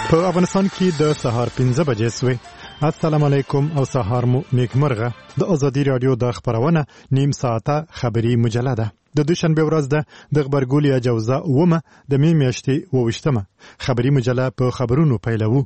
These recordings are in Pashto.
په افغانستان کې د سهار 15 بجې سوې. السلام علیکم او سهار مو نیکمرغه. د ازادي رادیو د خبرونه نیم ساعته خبری مجله ده. د دوشنبه ورځ ده د خبرګولي اجازه ومه د می میاشتې 28مه خبری مجله په خبرونو پیلوو.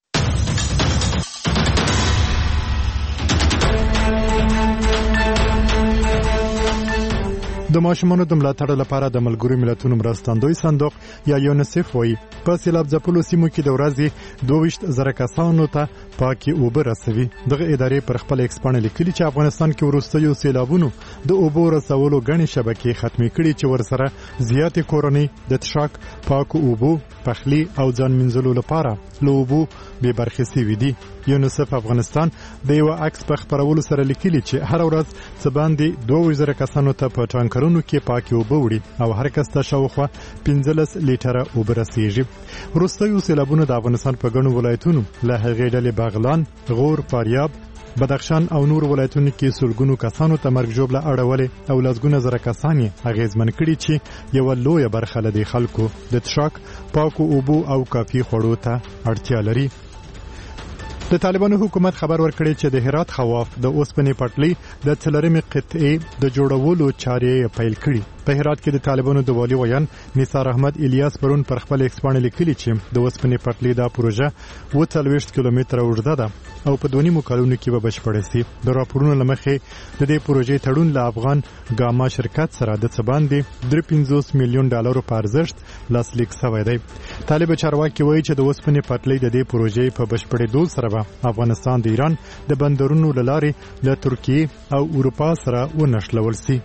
د ماشومانو د ملاتړ لپاره د ملګرو ملتونو مرستندوی صندوق یا یونیسف وایي په سیلاب ځپلو سیمو کې د ورځې 22,000 کسانو ته پاکي اوبه رسوي. دغه ادارې پر خپل ایکس باندې لیکلي چې افغانستان کې وروستیو سیلابونو د اوبو رسولو غني شبکې ختمې کړي چې ورسره زیاتې کورنۍ د تشاک پاکو اوبو پخلی او ځان منځلو لپاره له اوبو بې برخې شوي دي. یونیسف افغانستان د یو عکس په خبرولو سره لیکلي چې هر ورځ څه باندې 2,000 کسانو ته په ټانکرونو کې پاکي اوبه وړي او هر کس ته شاوخوا 15 لیټره اوبه رسیږي. وروستیو سیلابونو د افغانستان په ګڼو ولایتونو له هغې ډلې بغلان، غور، فاریاب، بدخشان او نور ولایتونو کې سلګونو کسانو ته مرګ ژوبله اړولې او لسګونه زره کسان یې اغیزمن کړي چې یو لویه برخه له دې خلکو د تشاک پاکو اوبو او کافي خوړو ته اړتیا لري. د طالبانو حکومت خبر ورکړی چې د هرات خواف د اوسپنې پټلۍ د څلورمې قطعې د جوړولو چارې پیل کړي. په هرات کې د طالبانو د والي ویان نثار احمد الیاس پرون پر خپل ایکس باندې لیکلي چې د اوسپنې پټلۍ دا پروژه 40 کیلومتره اوږده ده او په 2.5 کلونو کې به بشپړه شي. د راپورونو له مخې د دې پروژې تړون له افغان ګاما شرکت سره د څه باندې $53 میلیون په ارزښت لاسلیک شوی دی. طالب چارواکي وایي چې د اوسپنې پټلۍ د دې پروژې په بشپړېدو سره افغانستان د ایران د بندرونو لارې له ترکیه او اروپا سره ونښلول شي.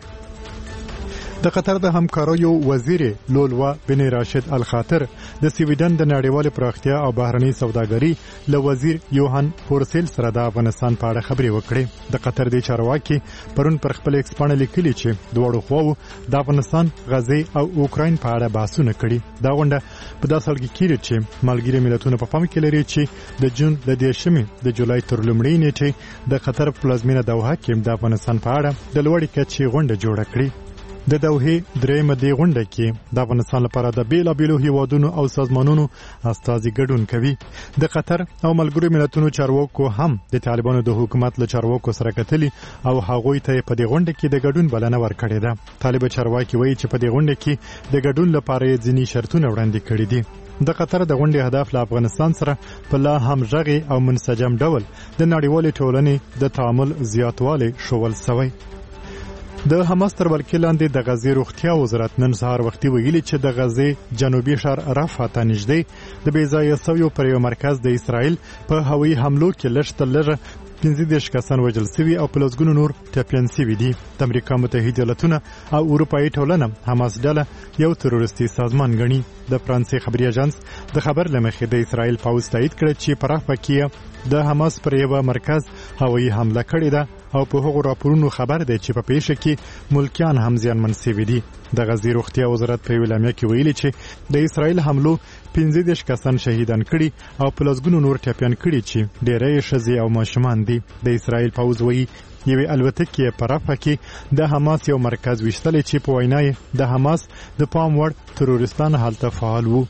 د قطر د همکاریو وزیر لولوا بن راشد الخاطر د سویډن د نړیوال پراختیا او بهرنی سوداګري له وزیر یوهان فورسیل سره د افغانستان په اړه خبرې وکړې. د قطر د چارواکي پرون پر خپل ایکس باندې لیکلي چې دواړو خواو د افغانستان، غزې او اوکراین په اړه بحثونه کړي. دا غونډه په داسې حال کې کېږي چې ملګري ملتونه په پام کې لري چې د جون د 10 د جولای تر لومړۍ نیټې د قطر پلازمینه دوحه کې د افغانستان په اړه د لوړې کچې غونډه جوړه کړې. د دوحې درېمه دې غونډه کې د افغانستان لپاره د بیلابیلو هیوادونو او سازمانونو استازي ګډون کوي. د قطر او ملګرو ملتونو چارواکو هم د طالبانو د حکومت له چارواکو سره کتلي او هغوی ته په دې غونډه کې د ګډون بلنه ورکړې ده. طالب چارواکي وایي چې په دې غونډه کې د ګډون لپاره یې ځینې شرطونه وړاندې کړي دي. د قطر د غونډې هدف له افغانستان سره په لا همغږي او منسجم ډول د نړیوالې ټولنې د تعامل زیاتوالی ښوول شوی. د حماس تر ولکې لاندې د غزې روغتیا وزارت نن سهار وختي ویلي چې د غزې جنوبي ښار رفح ته نږدې د بې ځایه شویو پر یو مرکز د اسرائیل په هوایي حملو کې لږ تر لږه 15 کسان وژل شوي او په لسګونو نور ټپیان شوي دي. د امریکا متحده ایالتونه او اروپایي ټولنه حماس ډله یو تروریستي سازمان ګڼي. د فرانسې خبري اژانس د خبر له مخې د اسرائیل پوځ تایید کړ چې په رفح کې د حماس پر یو مرکز هوایي حمله کړې ده او په هغو راپورونو خبر دی چې په پیښه کې ملکیان هم زیانمن شوي دي. د غزې روغتیا وزارت په اعلامیه کې ویلي چې د اسرائیل حملو 15 کسان شهیدان کړي او په لسګونو نور ټپیان کړي چې ډېری ښځې او ماشومان دي. د اسرائیل پوځ وایي یوې الوتکې په رفح کې د حماس یو مرکز ویشتلی چې په وینا یې د حماس د پام وړ تروریستان هلته فعال وو.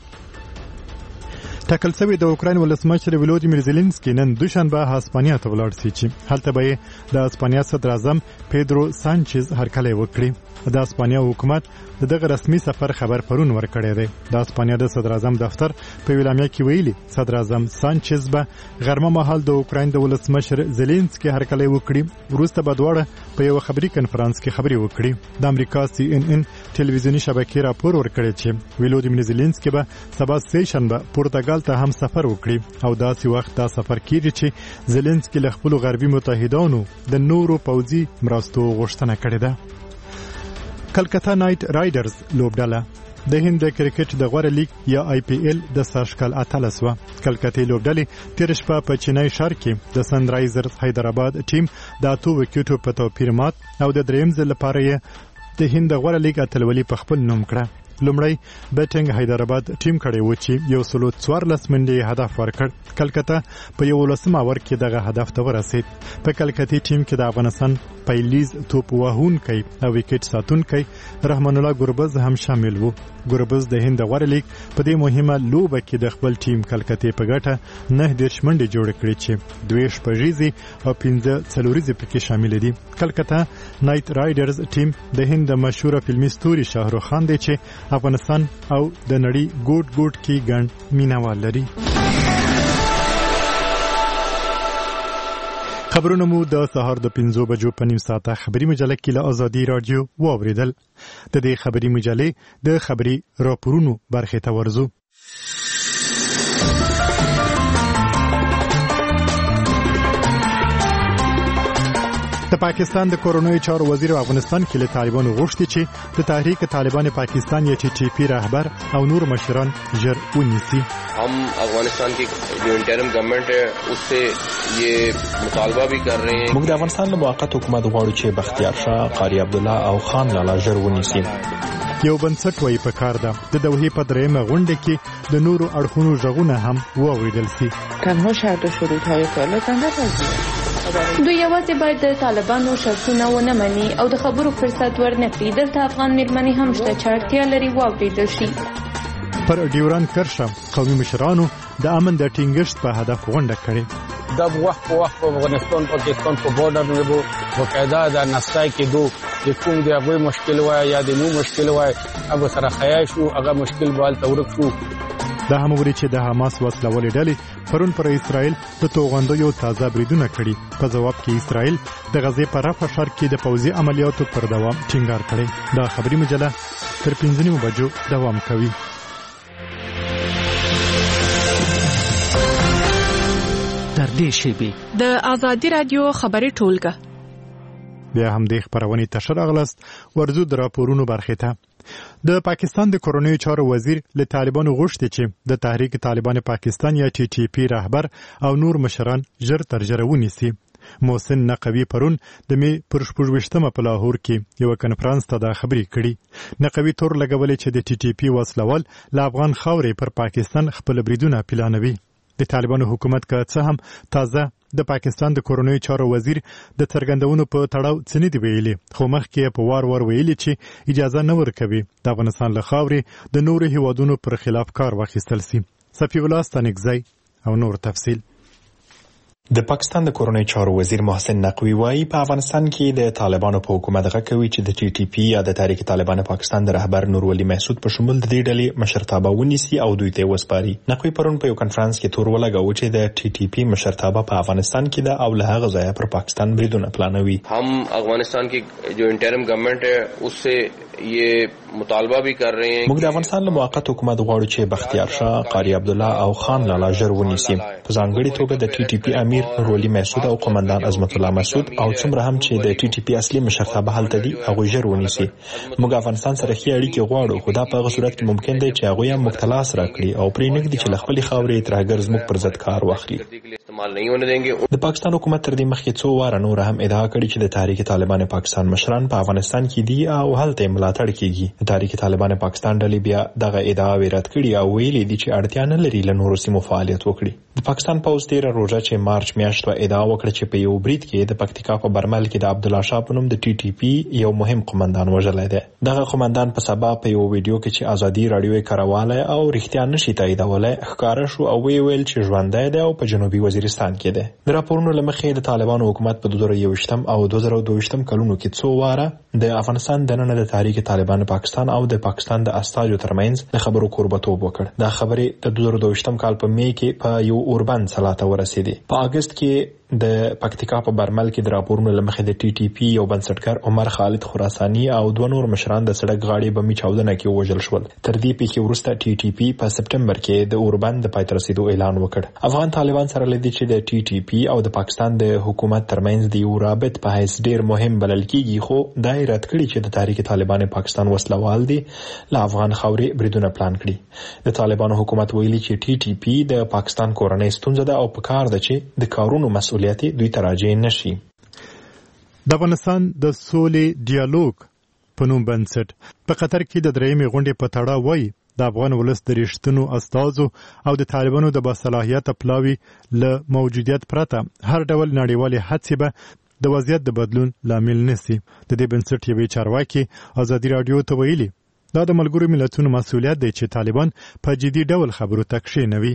ټاکل شوی د اوکراین ولسمشر ولودیمیر زيلنسکي نن دوشنبه هسپانیا ته ولاړ شي چې هلته به د هسپانیا صدر اعظم پیدرو سانچز هرکلی وکړي. د هسپانیا حکومت دغه رسمي سفر خبر پرون ورکړی دی. د هسپانیا د صدر اعظم دفتر په اعلامیه کې ویلي صدر اعظم سانچز به غرمه مهال د اوکراین د ولسمشر زيلنسکي هرکلی وکړي. وروسته به دواړه په یو خبري کنفرانس کې خبرې وکړي. د امریکا CNN ټلویزیونی شبکې راپور ورکړی چې ولودیمیر زيلنسکي به سبا سه شنبه پرتګال ته هم سفر وکړي او داسې وخت دا سفر کیږي چې زيلنسکي له خپل غربي متحدانو د نورو پوځي مرستو غوښتنه کړې ده. کلکتا نایټ رایډرز لوبډله د هند د کرکټ د غوره لیگ یا IPL د ساشکل اتلس و. کلکتې لوبډلې تیر شپه په چینای ښار کې د سن رایزرز حیدرآباد ټیم د 8 وکټو په توپیر مات او د دریم ځل لپاره د هند غوره لیگ اتلولي په خپل نوم کړه. لومړی بیټینګ حیدرآباد ټیم کړی و چې 114 منډې هدف ورکړ. کلکته په 11 اور کې دغه هدف ته ورسید. په کلکتي ټیم کې د افغانستان پیلیز توپ وهونکی او وکټ ساتونکی رحمان الله ګربز هم شامل وو. ګربز د هند غوړ لیگ په دې مهمه لوبه کې د خپل ټیم کلکته په ګټه 9 منډې جوړ کړې چې 2 شپږیزې او 15 څلوریزې پکې شامل دي. کلکته نایټ رایډرز ټیم د هند مشهور فلمي ستوري شاهرخ خان دی چې افغانستان او د نړۍ ګوټ کې ګڼ مینوال لري. خبرونه مو د سهار د 5 بجو په نیم ساعته خبري مجله کې له آزادي رادیو واوریدل. د دې خبري مجلې د خبري راپورونو برخه ته ورزو. د پاکستان د کورونوي چارو وزیر افغانستان کې له طالبانو غوښتي چې د تحریک طالبان پاکستان یا TTP رهبر او نور مشران ژر ونیسي. हम अफगानिस्तान की जो इंटरिम गवर्नमेंट है उससे ये मुतालबा भी कर रहे हैं. موږ د افغانستان له موقت حکومت غواړو چې بختیار شاه، قاری عبدالله او خان لالا ژر ونیسي. یو بنسټ وایي په کار ده د دوحې په درېمه غونډه کې د نورو اړخونو ژغونه هم واوریدل شي. تنها شرط و شروط‌های طالبان نپذیرند. دوی یوازې باید د طالبانو شرطونه ونه مني او د خبرو فرصت ورنکړي. دلته افغان میرمنې هم شته چې اړتیا لري واوریدل شي. پر ډیوران کرښه قومي مشرانو د امن د ټینګښت په هدف غونډه کړې. دا وخت په افغانستان پاکستان په بارډر نه وو وقایده د نستای کې دو د کوم دی هغه مشکل وای یا د نو مشکل وای هغه سره خیای شو هغه مشکل بال تورک شو. دا هم وری چې د حماس وسلوالې ډلې پرون پر اسرائیل د توغندیو تازه بریدونه کړي. په جواب کې اسرائیل د غزې په رفح ښار کې د پوځي عملیاتو پر دوام ټینګار کړي. دا خبري مجله تر 5 بجو دوام کوي. در دې شیبې د آزادي رادیو خبري ټولګه بیا هم د خبرونې تشر اغلست ورزو د راپورونو برخه ته. د پاکستان د کورونوي چارو وزیر له طالبانو غوښتي چې د تحریک طالبان پاکستان یا TTP رهبر او نور مشران ژر تر ژره ونیسي. محسن نقوی پرون د می پر 28 په لاهور کې یو کنفرانس ته دا خبرې کړي. نقوی تور لګولې چې د TTP وسلوال له افغان خاورې پر پاکستان خپل بریدونه پلانوي. د طالبانو حکومت که څه هم تازه د پاکستان د کورونوي چارو وزیر د څرګندونو په تړاو څه نه دی ویلي، خو مخکې په وار ویلي چې اجازه نه ورکوي د افغانستان له خاورې د نورو هیوادونو پر خلاف کار واخیستل سي. صفی الله ستانکزی او نور تفصیل. د پاکستان د کورونوي چارو وزیر محسن نقوی وايي په افغانستان کې د طالبانو په حکومت غږ کوي چې د TTP یا د تحریک طالبان پاکستان د رهبر نورولي محسود په شمول د دې ډلې مشرتابه ونیسي او دوی ته وسپاري. نقوی پرون په یو کنفرانس کې تور ولګاوه چې د TTP مشرتابه په افغانستان کې ده او له هغه ځایه پر پاکستان بریدونه پلانوي. हम अफगानिस्तान की जो इंटरिम गवर्नमेंट है उससे ये मुतालबा भी कर रहे हैं. موږ د افغانستان له موقت حکومت غواړو چې بختیار شاه، قاری عبدالله او خان لالا ژر ونیسي. په ځانګړي توګه د TTP امیر نورولي محسود او قومندان عظمت الله مسعود او څومره هم چې د TTP اصلي مشرتابه هلته دي هغه ژر ونیسي. موږ افغانستان سره ښې اړیکې غواړو، خو دا په هغه صورت کې ممکن دی چې هغه هم مختلاس راکړي او پرې نږدې چې له خپلې خاورې ترهګر زموږ پر ضد کار واخلي. د پاکستان حکومت تر دې مخکې څو واره نور هم ادعا کړې چې د تحریک طالبان پاکستان مشران په افغانستان کې دي او هلته ملاتړ کیږي. د تحریک طالبان پاکستان ډلې بیا دغه ادعا رد کړې او ویلي دي چې اړتیا نه لري له نورو سیمو فعالیت وکړي. د پاکستان پوځ تیر روزه چې مارچ میاشت ادعا وکړه چې په یو برید کې د پکتیکا په برمل کې د عبدالله شاه په نوم د TTP یو مهم قومندان وژلی دی. دغه قومندان په سبا په یو ویډیو کې چې آزادي رادیو یې کاروله او رښتیا نشي تاییدولی ښکاره شو او ویل چې ژوندی دی او په جنوبي وزیرستان کې دی. د راپورونو له مخې د طالبانو حکومت په 2021 او 2022 کلونو کې څو واره د افغانستان دننه د تحریک طالبان پاکستان او د پاکستان د استازو ترمنځ د خبرو کوربتوب وکړ. دا خبرې د 2022 کال په می کې په یو اوربند سلاته ورسېدې. په اگست کې د پکتیکا په برمل کې د راپورونو له مخې د TTP یو بنسټګر عمر خالد خراساني او دوه نور مشران د سړک غاړې بمي چاودنه کې وژل شول. تر دې پیښې وروسته TTP په سپټمبر کې د اوربند د پای ته رسیدو اعلان وکړ. افغان طالبان سره لدی چې د TTP او د پاکستان د حکومت ترمنځ د یو رابط په حیث ډیر مهم بلل کیږي، خو دا یې رد کړي چې د تحریک طالبان پاکستان وسلوال دي له افغان خاورې بریدونه پلان کړي. د طالبانو حکومت ویلي چې TTP د پاکستان کورنۍ ستونزه ده او په کار ده چې د کارونو مسؤلیت دوی ته راجع نشي. د افغانستان د سولې ډیالوګ په نوم بنسټ په قطر کې د درېیمې غونډې په تړاو وایي د افغان ولس د رښتینو استازو او د طالبانو د باصلاحیته پلاوي له موجودیت پرته هر ډول نړیوالې هڅې به د وضعیت د بدلون لامل نشي. د دې بنسټ یوې چارواکي ازادي رادیو ته ویلي دا د ملګرو ملتونو مسؤلیت دی چې طالبان په جدي ډول خبرو ته کښېنوي.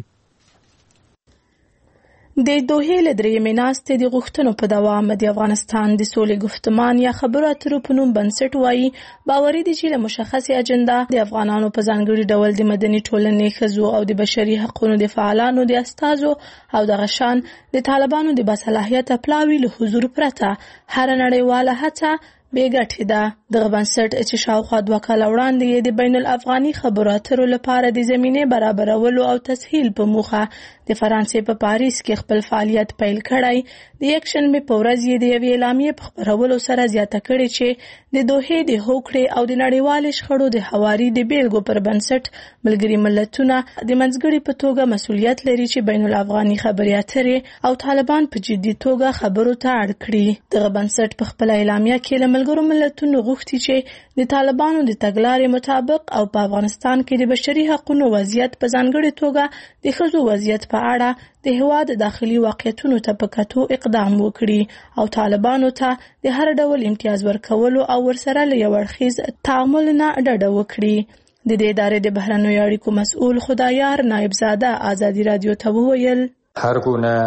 د دوحې له درېیمې ناستې د غوښتنو په دوام د افغانستان د سولې گفتمان یا خبرو اترو په نوم بنسټ وایي باوري دي چې له مشخصې اجنډا د افغانانو په ځانګړي ډول د مدني ټولنې ښځو او د بشري حقوقو د فعالانو د استازو او دغه شان د طالبانو د باصلاحیته پلاوي له حضور پرته هر نړیواله هڅه بې ګټې ده. دغه بنسټ چې شاوخوا 2 کاله وړاندې یې د بین الافغاني خبرو اترو لپاره د زمینې برابرولو او تسهیل په موخه د فرانسې په پاریس کې خپل فعالیت پیل کړی د یک شنبې په ورځ یې د یوې اعلامیې په خپرولو سره زیاته کړې چې د دوحې د هوکړې او د نړیوالې شخړو د هواري د بیلګو پر بنسټ ملګري ملتونه د منځګړي په توګه مسؤلیت لري چې بین الافغاني خبرې اترې او طالبان په جدي توګه خبرو ته اړ کړي. دغه بنسټ په خپل اعلامیه کې له ملګرو ملتونو غوښتي چې د طالبانو د تګلارې مطابق او په افغانستان کې د بشري حقوقو وضعیت په ځانګړي توګه د ښځو وضعیت په اړه د هیواد داخلي واقعیتونو ته په کتو اقدام وکړي او طالبانو ته د هر ډول امتیاز ورکولو او ورسره له یو اړخیز تعامل نه ډډه وکړي. د دې ادارې د بهرنیو اړیکو مسؤل خدایار نایبزاده ازادي رادیو ته وویل هر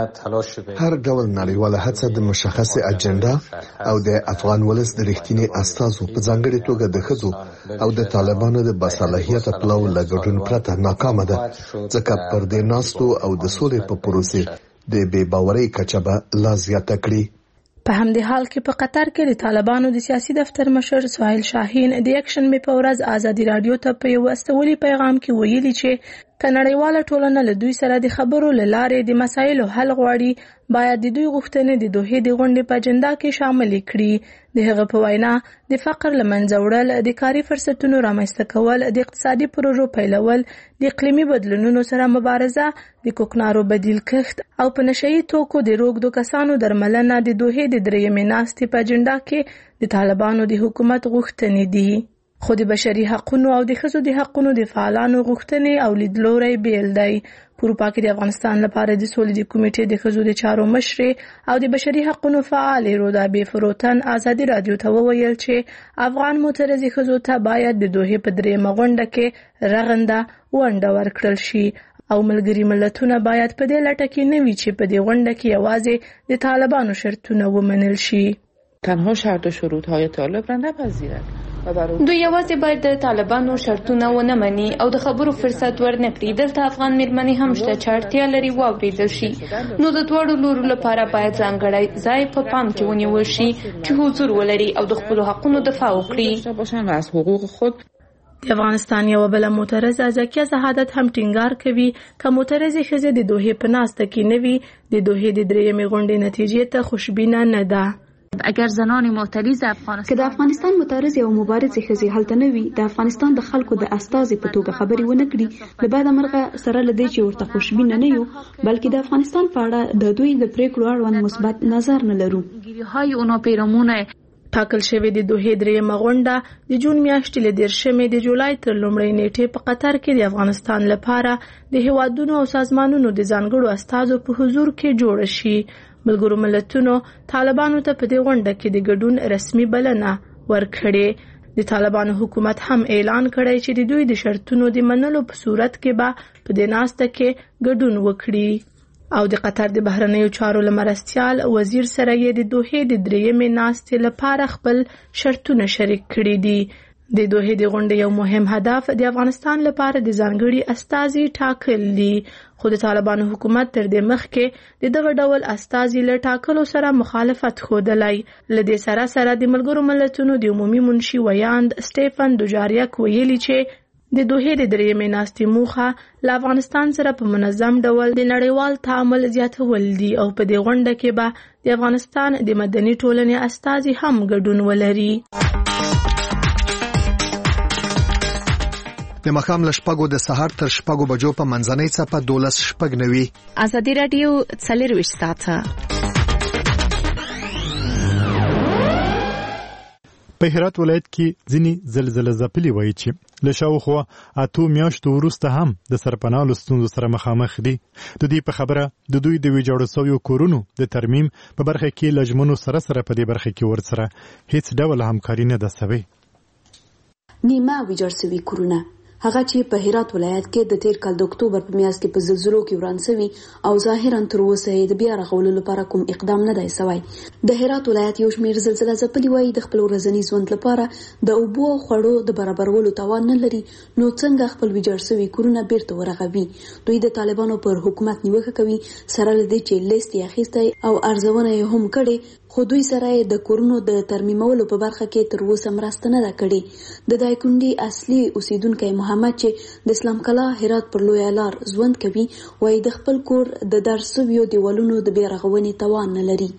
ډول نړیواله هڅه د مشخص اجنډا او د افغان ولس د رښتینی استازو په ځانګړي توګه د ښځو او د طالبانو د باصلاحیت پلاو له ګډون پرته ناکامه ده ځکه پر دې ناستو او د سولې په پروسې د بې باورۍ کچه به لا زیاته کړي. په همدې حال کې په قطر کې د طالبانو د سیاسي دفتر مشر سهیل شاهین د یک شنبې په ورځ ازادي رادیو ته په یو استولي پیغام کې ویلي چې که نړیواله ټولنه له دوی سره د خبرو له لارې د مسایلو حل غواړي باید د دوی غوښتنې د دوحې د غونډې په اجنډا کې شامل کړي. د هغه په وینا د فقر له منځه وړل، د کاري فرصتونو رامنځته کول، د اقتصادي پروژو پیلول، د اقلیمي بدلونونو سره مبارزه، د کوکنارو بدیل کښت او په نشهیي توکو د روږدو کسانو درملنه د دوحې د درېیمې ناستې په اجنډا کې د طالبانو د حکومت غوښتنې دي. خو د بشري حقوقو او د ښځو د حقوقو د فعالانو غوښتنې او لیدلوري بیل دی. په اروپا کې د افغانستان لپاره د سولې د کمیټې د ښځو د چارو مشرې او د بشري حقوقو فعال رودابه فروتن ازادي رادیو ته وویل چې افغان معترضې ښځو ته باید د دوحې په درېیمه غونډه کې رغنده ونډه ورکړل شي او ملګري ملتونه باید په دې لټه کې نه وي چې په دې غونډه کې یوازې د طالبانو شرطونه ومنل شي. تنها شرط و شروطهای طالب را نپذیرد. دوی یوازې باید د طالبانو شرطونه ونه مني او د خبرو فرصت ورنکړي. دلته افغان میرمنې هم شته چې اړتیا لري واورېدل شي. نو د دواړو لورو لپاره باید ځانګړی ځای په پام کې ونیول شي چې حضور ولري او د خپلو حقونو دفاع وکړي. د افغانستان یو بل معترض زکیه زهادت هم ټینګار کوي چې معترضې ښځې د دوحې په ناسته کې نه وي د دوحې د درېیمې غونډې نتیجې ته خوشبینه نه ده. اگر زنان معترض افغانستان که د افغانستان معترض او مبارزې ښځې هلته نه وي د افغانستان د خلکو د استازي په توګه خبري ونه کړي د بعد مرغه سره لدی چې ورته خوشبینه نه یو بلکې د افغانستان په اړه د دوی د پریکړو اړوند مثبت نظر نه لرو. ګیرهای اونا پیرامونه ټاکل شوی د دوحې درېیمه غونډه د جون میاشتې له 10 د جولای تر لومړۍ نیټې په قطر کې د افغانستان لپاره د هیوادونو او سازمانونو د ځانګړو استازو په حضور کې جوړ شي. ملګرو ملتونو طالبانو ته په دې غونډه کې د ګډون رسمي بلنه ورکړې. د طالبانو حکومت هم اعلان کړی چې د دوی د شرطونو د منلو په صورت کې به په دې ناسته کې ګډون وکړي او د قطر د بهرنیو چارو لمرستیال وزیر سره یې د دوحې د درېیمې ناستې لپاره خپل شرطونه شریک کړي دي. د دوحې د غونډې یو مهم هدف د افغانستان لپاره د ځانګړي استازي ټاکل دي. خو د طالبانو حکومت تر دې مخکې د دغه ډول استازي له ټاکلو سره مخالفت ښودلی. له دې سره د ملګرو ملتونو د عمومي منشي ویاند سټیفن دوجاریک ویلي چې د دوحې د درېیمې ناستې موخه له افغانستان سره په منظم ډول د نړیوال تعامل زیاتول دي او په دې غونډه کې به د افغانستان د مدني ټولنې استازي هم ګډون ولري. د مخام له شپږو د سهار تر شپږو بجو په منځنۍ څپه 12:09 ازادي رادیو 24 ساعته. په هرات ولایت کې ځینې زلزله ځپلي وایي چې له شاوخوا 8 میاشتو وروسته هم د سرپناه له ستونزو سره مخامخ دي. د دې په خبره د دوی د ویجاړو سویو کورونو د ترمیم په برخه کې له ژمنو سره په دې برخه کې ورسره هیڅ ډول همکاري نه ده سوې. نیمه ویجاړ سوي کورونه هغه چې په هرات ولایت کې د تیر کال د اکتوبر په میاشت کې په زلزلو کې وران شوي او ظاهرا تر اوسه د بیا رغولو لپاره کوم اقدام نه دی شوی. د هرات ولایت یو شمېر زلزله ځپلي وایي د خپل ورځني ژوند لپاره د اوبو او خوړو د برابرولو توان نه لري، نو څنګه خپل ویجاړ شوي کورونه بیرته ورغوي. دوی د طالبانو پر حکومت نیوکه کوي سره له دې چې لیست یې اخیستی او ارزونه یې هم کړې، خو دوی سره د کورونو د ترمیمولو په برخه کې تر اوسه مرسته نه ده کړې. د دایکنډي اصلي اوسیدونکی محمد چې د اسلام کلا هرات پر لوی لار ژوند کوي وایي د خپل کور د درسویو دیوالونو د بیا رغونې توان نه لري.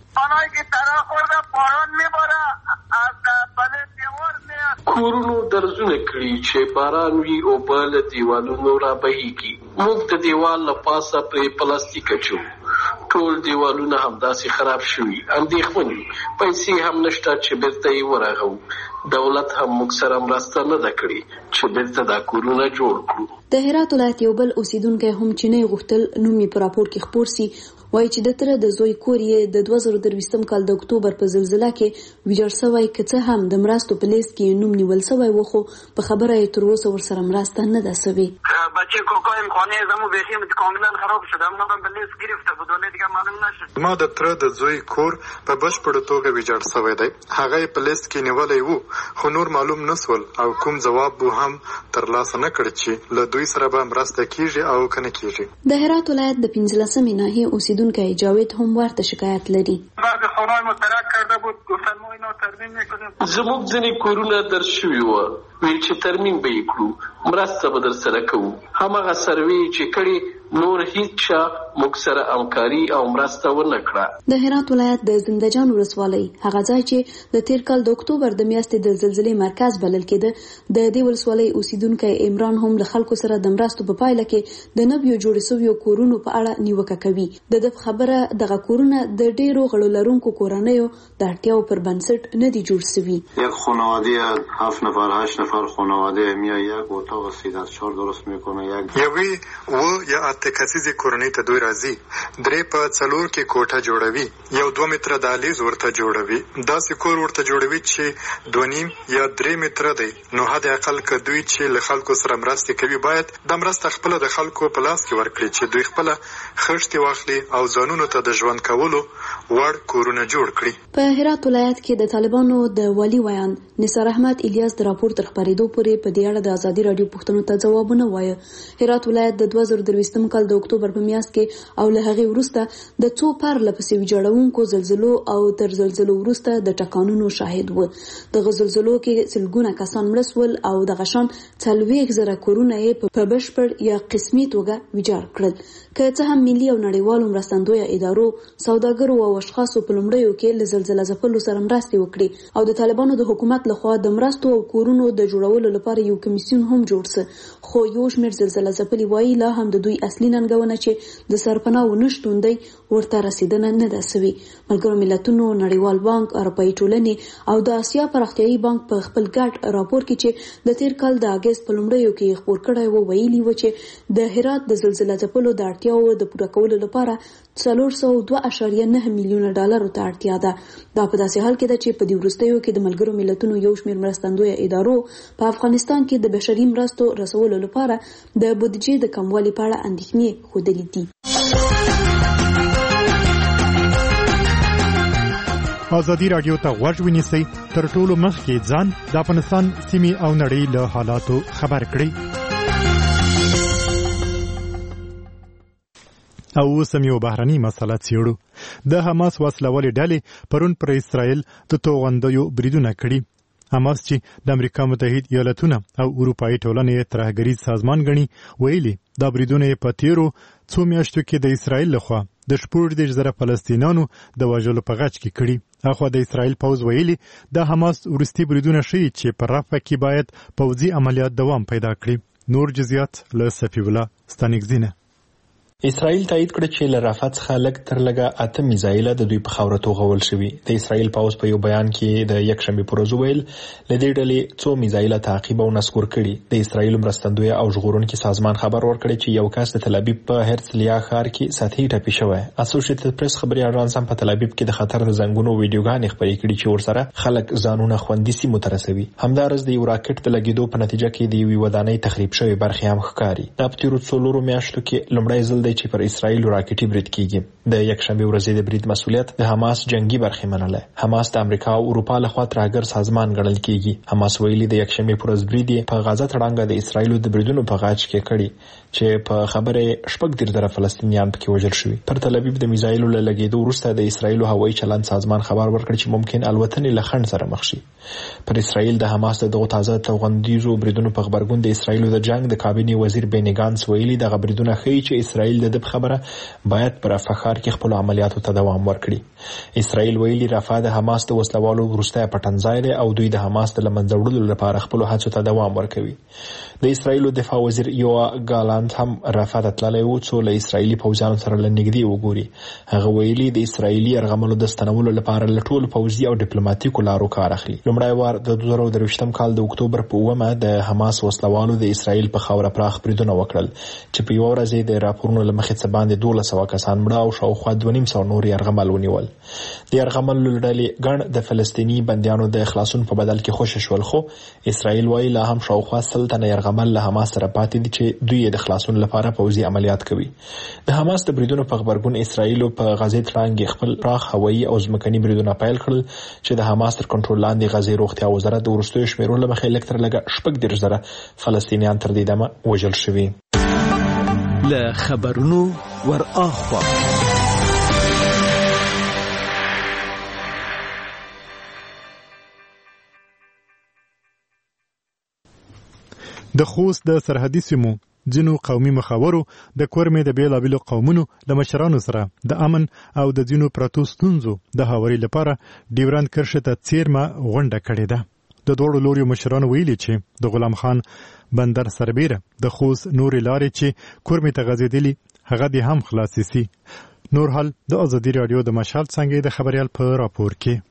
کورونو درزونه کړي چې باران وي او بل دیوالونو را بهيږي. موږ د دیوال له پاسه پرې پلاستیک اچو، ټول دیوالونه همداسې خراب شوي، اندېښمن یو، پیسې هم نشته چې بیرته یې ورغو. دولت هم موږ سره مرسته نه ده کړې چې بیرته دا کورونه جوړ کړو. د هرات ولایت یو بل اوسیدونکی هم چې نه غوښتل نوم یې په راپور کې خپور سي وایي چې د تر د زوی کور یې د 2023 کال د اکتوبر په زلزلہ کې ویجاړ شوی، که څه هم د مرستو په لیست کې نوم نیول شوی و، خو په خبره یې تر اوسه ورسره مرسته نه ده شوې. بچه کوکایم خانه زمو بخیم کاملا خراب شده، ما به لیست گرفته بود ولی دیگه معلوم نشد. ما د تر د زوی کور په بشپړ توګه ویجاړ شوی دی، هغه په لیست کې نیولای وو خو نور معلوم نسول او کوم جواب به هم ترلاسه نه کړ چې له دوی سره به مرسته کیږي او کنه کیږي. د هرات ولایت د 15 ناحیه اوسیدونکو جاوید هم ورته شکایت لري. بعد خانه‌های مشترک کرده بود گفتن ما اینا ترمیم میکنیم. زموږ ځینې کورونه در شوي وو، ویل چې ترمیم به یې کړو، مرسته به در سره کوو. هماغه سروې چې کړي نور هیڅ چا موږ سره همکاري او مرسته ونه کړه. د هرات ولایت د زندهجان ولسوالۍ هغه ځای چې د تیر کال د اکتوبر د میاشتې د زلزلې مرکز بلل کېده، د دې ولسوالۍ اوسیدونکی عمران هم له خلکو سره د مرستو په پایله کې د نویو جوړ شویو کورونو په اړه نیوکه کوي. د خبره دغه کورونه د ډیرو غړو لرونکو کورنیو د اړتیاو پر بنسټ نه دي جوړ شوي. یک خانواده 7 نفر 8 نفر خانواده میاد یک اتاق 3-4 درست میکنه، یوی و یا کسیزې کورنۍ ته دوی راځي، درې په څلور کې کوټه جوړوي، یو 2 متره دهلیز ورته جوړوي، داسې کور ورته جوړوي چې 2.5 یا 3 متره دی. نو حد اقل که دوی چې له خلکو سره مرستې کوي باید د مرسته خپله د خلکو په لاس کې ورکړي چې دوی خپله خښتې واخلي او ځانونو ته د ژوند کولو وړ کورونه جوړ کړي. په هرات ولایت کې د طالبانو د والي ویان نثار احمد الیاس د راپور تر خبرېدو پورې په دې اړه د ازادي راډیو پوښتنو ته ځوابونه وایي. هرات ولایت د 2023 کال د اکتوبر په میاشت کې او له هغې وروسته د څو پرله پسې ویجاړونکو زلزلو او تر زلزلو وروسته د ټکانونو شاهد و. دغه زلزلو کې سلګونه کسان مړه شول او دغه شان 40,000 کورونه یې په بشپړ یا قسمي توګه ویجاړ کړل. که څه هم ملي او نړیوالو مرستندویه ادارو سوداګرو او اشخاصو په لومړیو کې له زلزله ځپلو سره مرستې وکړي او د طالبانو د حکومت لخوا د مرستو او کورونو د جوړولو لپاره یو کمیسیون هم جوړ شو، خو یو شمېر زلزله ځپلي وایي لا هم د دوی اصلي ننګونه چې د سرپناه ونشتون دی ورته رسیدنه نه ده سوي. ملګرو ملتونو، نړیوال بانک، اروپایي ټولنې او د اسیا پراختیایي بانک په خپل ګډ راپور کې چې د تیر کال د اگست په لومړیو کې خپور کړی و ویلي و چې د هرات د زلزله ځپلو د اړتیاو د پوره کولو لپاره 402.9 میلیونه ډالرو ته اړتیا ده. دا په داسې حال کې ده چې په دې وروستیو کې د ملګرو ملتونو یو شمېر مرستندویه ادارو په افغانستان کې د بشري مرستو رسولو لپاره د بودیجې د کموالي په اړه اندېښنې ښودلې دي. ازادي راډیو ته غوږ ونیسئ، تر ټولو مخکې ځان د افغانستان سیمې او نړۍ له حالاتو خبر کړئ. او اوس هم یو بهرني مسله څېړو. د حماس وسلوالې ډلې پرون پر اسرائیل د توغندیو بریدونه کړي. حماس چې د امریکا متحد ایالتونه او اروپایي ټولنې ترهګریز سازمان ګڼي ویلي دا بریدونه یې په تیرو څو میاشتو کې د اسرائیل لخوا د 14,000 فلسطینیانو د وژلو په غچ کې کړي. اخوا د اسرائیل پوځ ویلي د حماس وروستي بریدونه ښیي چې په رفح کې باید پوځي عملیات دوام پیدا کړي. نور جزئیات له صفی الله ستانکزینه. اسرائیل تایید کړ چې له رافات څخه لږ تر لږه 8 میزایل د دوی په خاوره توغول شوي. د اسرائیل پوځ په یو بیان کې د یکشنبه پر ورځ ویل لدې ډلې څو میزایل تعقیب او نسکور کړي. د اسرائیل مرستندوی او ژغورونکي سازمان خبر ورکړي چې یو کس د تل ابیب په هرڅلیا ښار کې سطحي ټپي شوی. اسوسییټډ پریس خبري اژانس هم په تل ابیب کې د خطر د زنګونو ویډیوګانې خپرې کړي چې ورسره خلک ځانونه خوندي سیمو ته رسوي. همدارس د یو راکټ د لګیدو په نتیجه کې د یوې ودانۍ تخریب شوې برخې هم ښکاري. د تیرو څلورو میاشتو کې لومړی ځل دی چې پر اسرائیل راکټي برید کیږي. د یکشنبه ورځې د برید مسؤلیت د حماس جنگي برخې منله. حماس د امریکا او اروپا لخوا ترهګر سازمان ګڼل کیږي. حماس ویلي د یکشنبه پر ورځ برید په غزه تړانګه د اسرائیل د بریدونو په غاچ کې کړي چې په خبره شپږ ډیر فلسطینیان پکې وژل شوي. پر تل ابیب د میزایل له لګیدو وروسته د اسرائیل هوایي چلند سازمان خبر ورکړ چې ممکن الوتنې له خنډ سره مخ شي. پر اسرائیل د حماس دغه تازه توغندیزو بریدونو په خبرګون د اسرائیل د جنگ د کابینې وزیر بینی ګانس ویلي د بریدونو ښیي چې اسرائیل د خبره باید پر افخار کې خپل عملیاتو ته دوام ورکړي. اسرائیل ویلي رافع د حماس د وسلوالو وروسته پټنځای دی او دوی د حماس د لمنځه وړلو لپاره خپل هڅو ته دوام ورکوي. د اسرائیل دفاع وزیر یوا ګالانت هم رافع ته تللی و څو له اسرائیلي پوځیانو سره لنږدې وګوري. هغه ویلي د اسرائیلي یرغملو د ستنولو لپاره له ټولو پوځي او ډیپلوماټیکو لارو کار اخلي. لومړی وار د 2023 کال د اکتوبر په 9 د حماس وسلوالو د اسرائیل په خاوره پراخ بریدونه وکړل چې په یو ورځ د راپورونو له مخې څخه باندې 1200 کسان مړه او شاوخوا 250 نور یرغمل ونیول. د یرغمل لړلې ګڼ د فلسطینی بندیانو د خلاصون په بدل کې خوشی شول، خو اسرائیل وایي لا هم شاوخوا 100 تنه یرغمل له حماس سره پاتې دي چې دوی د خلاصون لپاره پوځي عملیات کوي. د حماس د بریدونو په خبرګون اسرائیل په غزه تړانګې خپل پراخ هوایي او ځمکني بریدونه پیل کړل چې د حماس تر کنټرول لاندې غزه روغتیا وزارت د ورستیو شمیرو له مخې لکتر لګه 10,000 فلسطینیان تر دې دمه وژل شوي. له خبرونو ور اخوا د خوست د سرحدي سیمو ځینو قومي مخاورو د کورمې د بیلابیلو قومونو له مشرانو سره د امن او د ځینو پراتو ستونزو د هواري لپاره ډیورند کرښې ته څیرمه غونډه کړې ده. د دوړو لوري مشرانو ویلي چې د غلام خان بندر سربیره د خوست نورې لارې چې کورمې ته غځېدلي هغه دې هم خلاصې سي. نور حال د ازادي راډیو د مشال څنګه د خبريال په راپور کې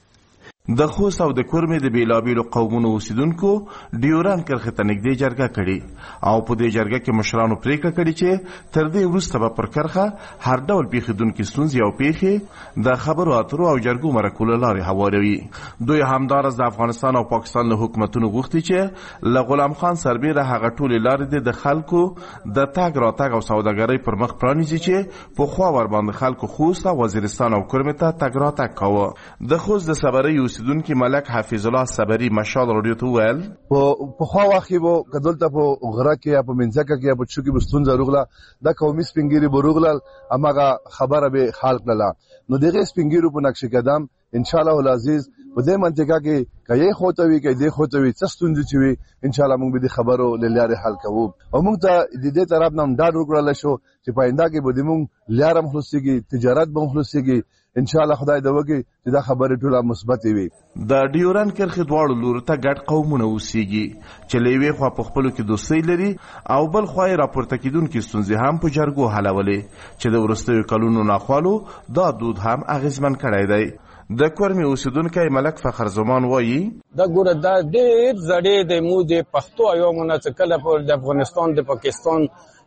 د خوست او د کورمې د بیلابیلو قومونو اوسیدونکو ډیورند کرښې ته نږدې جرګه کړې او په دې جرګه کې مشرانو پریکړه کړې چې تر دې وروسته به پر کرښه هر ډول پیښیدونکې ستونزې او پیښې د خبرو اترو او جرګو مرکو له لارې هواروي. دوی همدارس د افغانستان او پاکستان له حکومتونو غوښتي چې له غلام خان سربیره هغه ټولې لارې د خلکو د تګ راتګ او سوداګرۍ پر مخ پرانیزي چې پخوا ورباندې خلکو خوست او وزیرستان او کورمې ته تګ راتګ کاوه. د خوست د صبرۍ اوسیدونکي ملک حفیظ الله صبري مشال رادیو ته ویل په خوا وخت کې کدلته په غره کې یا په منځکه کې یا په چوکي بستون زروغله د قومي سپینګيري بروغله اماغه خبره به حال کړه. نو دغه سپینګيرو په نقش قدم ان شاء الله العزيز په دې منطقه کې کایې خوتوي کې دې خوتوي څستون دي چې ان شاء الله موږ به د خبرو لاره حل کوو او موږ ته د دې طرف نام ډاډ وکړل شو چې پاینده کې به موږ لاره مخلصيږي تجارت به مخلصيږي ان شاء الله خدای دې وکړي چې دا خبره ټوله مثبت وي. د ډیورند کرښې دواړو لورو ته ګډ قومونه اوسېږي چې له یوې خوا په خپلو کې دوستۍ لري او بل خوا یې راپورته کېدونکې ستونزې هم په جرګو حلولې چې د وروستیو کلونو ناخوالو دا دود هم اغېزمن کړی دی. د کورمې اوسیدونکی ملک فخر زمان وایي دا ګوره دا ډېر زړې د مو د پښتو ایومونه چې کله په د افغانستان د پاکستان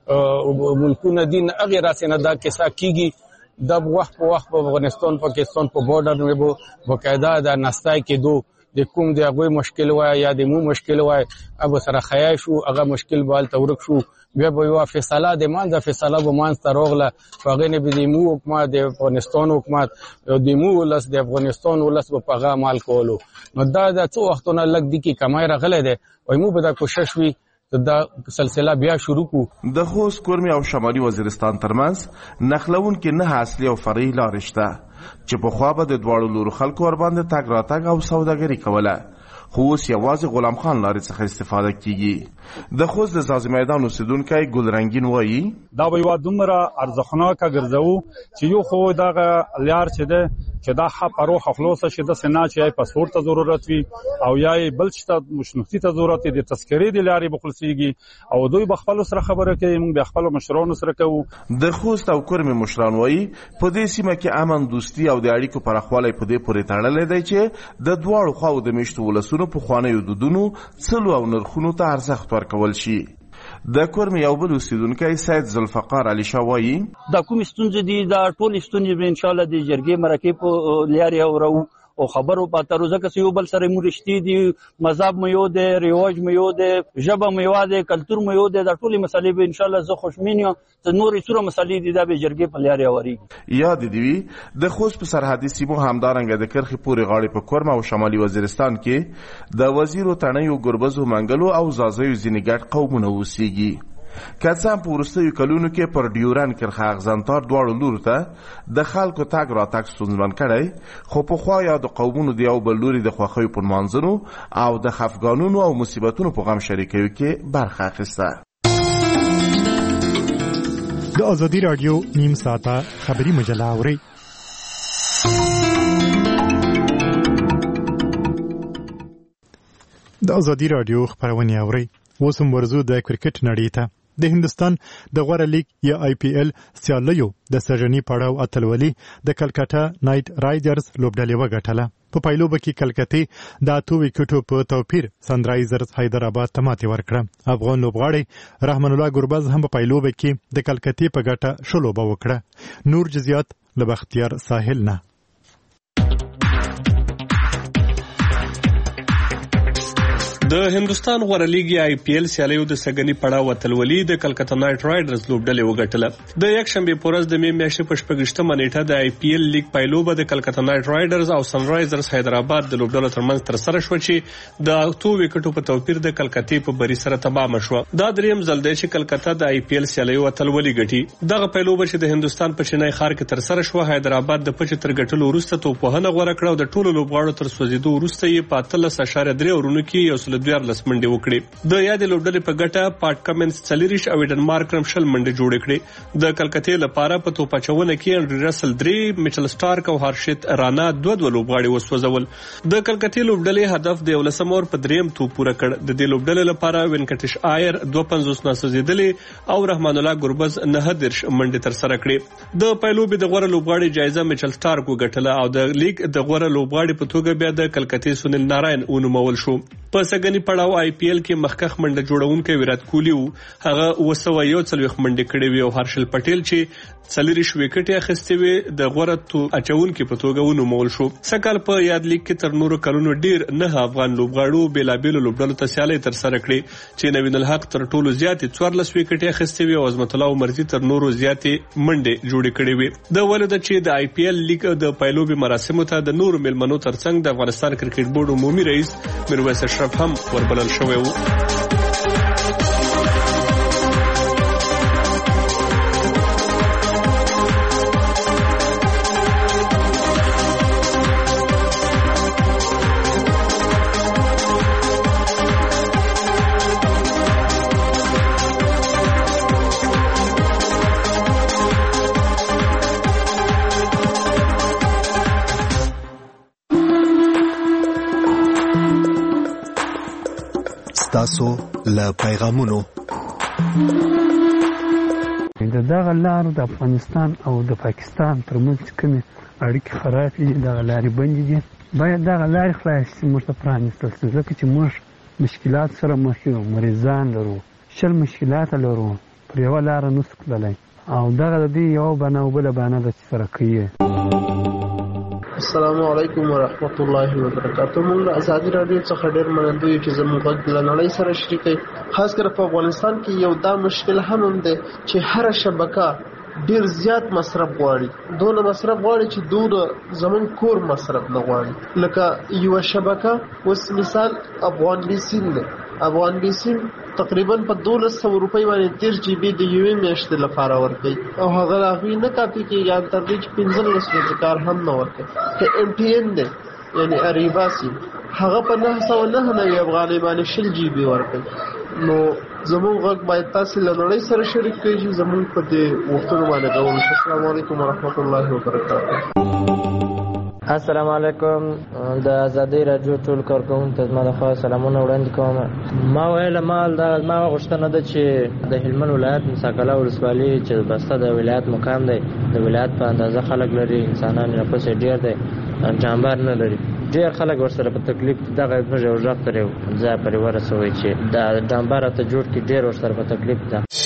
ملکونه دي هغې راسې نه دا کیسه کېږي. دا وخت په وخت په افغانستان پاکستان په بارډر باندې باقاعده د نستای کېدو د کوم د هغوی مشکل وای یا د مو مشکل وای هغه سره خیای شو هغه مشکل به هلته ورک شو بیا به یوه فیصله د منځه فیصله به منځته راغله په هغې نه به د مو حکومت د افغانستان حکومت د مو ولس د افغانستان ولس به په هغه عمل کولو. نو دا د څو وختونه لږ دي کې کمای راغلی دی وایي مو به دا کوشش وي دا سلسله بیا شروع کو. د خوست کورمې او شمالي وزیرستان ترمنځ نښلونکې 9 اصلي او فرعي لارې شته چې پخوا به د دواړو لورو خلکو ورباندې تګ راتګ او سوداګري کوله، خو اوس یوازې غلام خان لارې څخه استفاده کیږي. د خوست د ځاځي میدان اوسیدونکی ګل رنګین وایي دا به یوه دومره ارزښتناکه ګرځوو چې یو خو دغه لار چې ده چې دا په روح خلاص شي د سنا چې یې پاسپورت ته ضرورت وي او یا بل څه مشنوقتي ته ضرورت دي تذکرې د لارې بخلصيږي او دوی بخپل سره خبره کوي موږ د خپل مشرانو سره کوو. د خوست او کرم مشران وایي په دې سیمه کې امن دوستي او د اړیکو پراخوالی په دې پورې تړلې دی چې د دواړو خواو د میشتو ولسونو په خوانیو دودونو څلو او نرخونو ته ارزښت ورکول شي. د کورم یو بل اوسیدونکی سید ذوالفقار علي شاه وایي دا کوم ستونزې دي دا ټول ستونزې ان شاء الله د جرګې مرکې په لارې اورو او خبرو په تر ځکه یو بل سره مرشتي دي مذهب مې یو دی ریواج مې یو دی ژبه مې یو دی کلتور مې یو دی دا ټول مسلې به ان شاء الله زه خوشمن یم ته نورې څوره مسلې دي دا به جرګې په لارې اوري. یاد دی د خوست په سرحدي سیمو همدارنګه د کرخې پورې غاړې په کورم او شمالي وزیرستان کې د وزیرو تڼیو ګربزو منګلو او زازیو ځینې ګډ قومونه اوسېږي. که څه هم په وروستیو کلونو کې پر ډیورن کرښه اغزنتار دواړو لورو ته د خلکو تګ راتګ ستونزمن کړی خو پخوا یا د قومونو د یو بل لوري د خوښیو په نمانځنو او د خفګانونو او مصیبتونو په غم شریکیو کې برخه اخیسته. د ازادي راډیو نیم ساعته خبري مجله اورئ. د ازادي راډیو خبرونه اورئ. اوس هم ورزو د کرکټ نړۍ ته. د هندستان د غوره لیگ یا آی پی ایل سیالیو د سژنی پړاو اتلولي د کلکتا نایټ رایډرز لوبډلې وګټله. په پایلوبه کې کلکتې د 8 وکټو په توپیر سنرایزرز حیدرآباد ته ماتې ورکړه. افغان لوبغاړی رحمان الله ګربز هم په پایلوبه کې د کلکتې په ګټه شلوبه وکړه. نور جزئیات له بختیار ساحل نه. د هندستان غوره لیګ آی پی ایل سیالیو د سګنی پړاو اتلولي د کلکتا نایټ رایډرز لوبډلې وګټله. د یک شنبه په ورځ د می میاشتې په 28مه نیټه د آی پی ایل لیګ پایلوبه د کلکتا نایټ رایډرز او سنرایزرز حیدرآباد د لوبډلو ترمنځ تر سره شو چې د 8 وکټو په توپیر د کلکتې په بری سره تمام شو. دا دریم ځل دی چې کلکتا د آی پی ایل سیالیو اتلولي ګټي. دغه پایلوبه چې د هندستان په چنای ښار کې تر سره شو حیدرآباد د 75 ګټلو وروسته توپوهنه غوړه کړه او د ټولو لوبغاړو تر سوځیدو وروسته یې په 13.3 اورونو کې یو سل 12 منډې وکړي. د یاد لوبډلې په ګټه پاټ کمنس 40 او ایډن مارکرم شل منډې جوړې کړې. د کلکتې لپاره په توپاچونه کې انډری رسل 3 میچل سټارک او هارشیت رانا 2 لوبغاړي وسوځول. د کلکتې لوبډلې هدف د 19 اور په دریم تو پوره کړ. د دې لوبډلې لپاره وینکټیش آیر 250 ناسوځیدلې او رحمان الله ګربز 9 منډې تر سره کړې. د پایلوبې د غوره لوبغاړي جایزه میچل سټارک وګټله او د لیګ د غوره لوبغاړي په توګه بیا د کلکتې سنیل ناراین ونومول شو. په سګنی پړاو آی پی ایل کې مخکخ منډه جوړونکی ویرات کوهلی وو. هغه 241 منډې کړې وي او هرشل پټیل چې 40 وکټې اخیستې وي د غوره تو اچونکو په توګه ونومول شو. سکهال په یاد لیګ کې تر نورو کلونو ډیر 9 افغان لوبغاړو بیلابیل لوبډلو ته سیالي تر سره کړې چې نوین الحق تر ټولو زیات 14 وکټې اخیستې وي او عظمت الله مرزي تر نورو زیات منډې جوړې کړې وي. د ولید چې د آی پی ایل لیګ د پایلوبي مراسمو ته د نورو ملمنو ترڅنګ د افغانستان کرکټ بورډ عمومي رئیس میرویس اشرف هم وربلل شوی وو. تاسو له پیغامونو د دغه لارو د افغانستان او د پاکستان ترمنځ کومې اړیکې خراب دي دغه لارې بندې دي باید دغه لارې خلاصې شي موږ ته پرانیستل شي ځکه چې موږ مشکلات سره مخ یو مریضان لرو 10 مشکلات لرو پر یوه لاره نسو تللی او دغه د دې یوه بانه او بله بانه ده چې سره کوي. السلام علیکم ورحمت الله وبرکاته. موږ ازادي رادیو څخه ډیر منندوی چې زموږ غږ له نړۍ سره شریکوي. خاص کر په افغانستان کې یو دا مشکل هم دی چې هر شبکه ډیر زیات مصرف غواړي. دونه مصرف غواړي چې دونه زمون کور مصرف نه غواړي. لکه یو شبکه وس مثال افغان بي سي دی. افغان بي سي تقریبا په 1200 روپۍ باندې 13 جی بي د یوې میاشتې لپاره ورکوي او هغه راغوي نه کاپي کې یا تر دې چې 15 ورځې کار هم نه ورکوي. که ام ټي ان دی یعنی اریبا سي هغه په 999 افغانۍ باندې 10 جی بي ورکوي. نو زموږ غږ باید تاسو له نړۍ سره شریک کړئ چې زموږ په دې وختونو باندې غوړو. السلام علیکم ورحمت الله وبرکاته. السلام علیکم. د ازادي رادیو ټول کارکونکو ته زما د خوا سلامونه وړاندې کوم. ما ویل ما غوښتنه ده چې د هلمند ولایت مساکله ولسوالي چې بسته د ولایت مقام دی، د ولایت په اندازه خلک لري، انسانان نفوس ډیر دی، جانبار نه لري، ډیر خلک ورسره په تکلیف دغه موږ ورځ ترې ځای پرې ورسوي چې د جانبار ته جوړ کې ډیر ورسره په تکلیف ده.